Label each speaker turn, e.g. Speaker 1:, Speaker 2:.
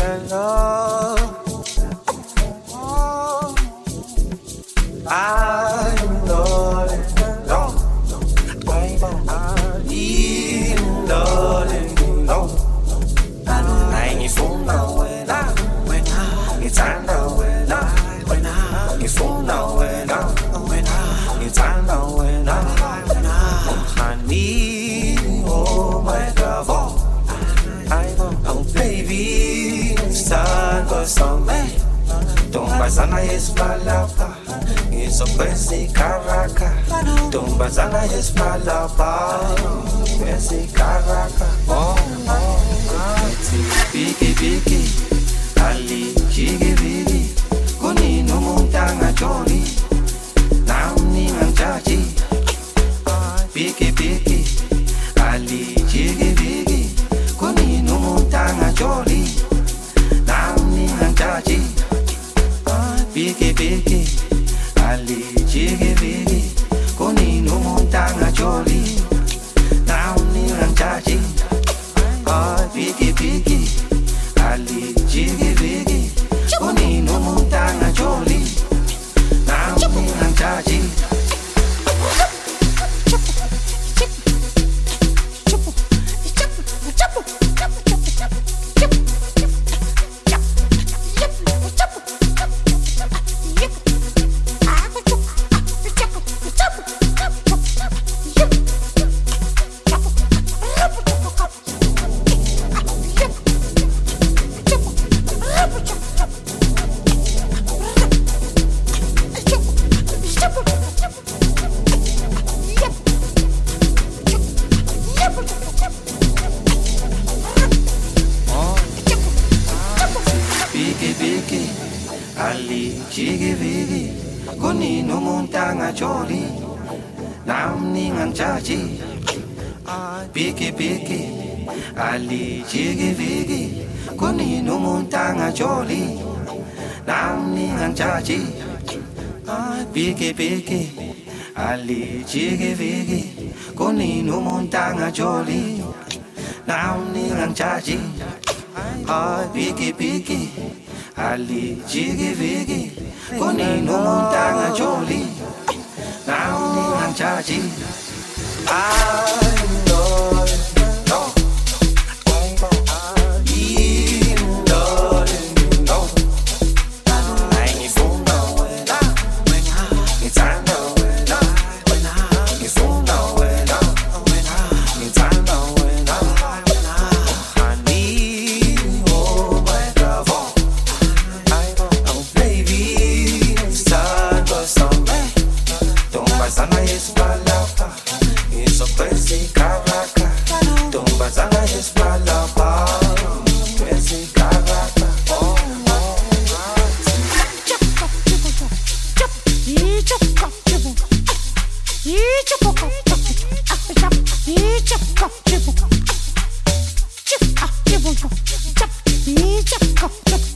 Speaker 1: Tombazana espalapa, isso pensi caraca. Tombazana espalapa, pensi caraca. Biki biki, ali chigi bigi, kuni no montanga joli, nauni manjaji. Biki biki, ali chigi bigi, kuni no montanga joli, nauni manjaji. Biki biki, ali chigi bigi, kuni no montanga joli, nauni manjaji. Biki biki, ali chigi bigi, kuni no montanga joli, nauni manjaji. Ali chigi vigi, kuni no montanga joli, namni nganchaji. Biki biki, ali chigi vigi, kuni no montanga joli, namni nganchaji. Biki biki, ali chigi vigi, kuni no montanga joli, namni nganchaji. Biki biki, ali chigi vigi, kuni no montanga joli, nauni manchaji. Tombazana espalapa, isso pensi caraca. Tombazana espalapa, pensi caraca.
Speaker 2: Chip,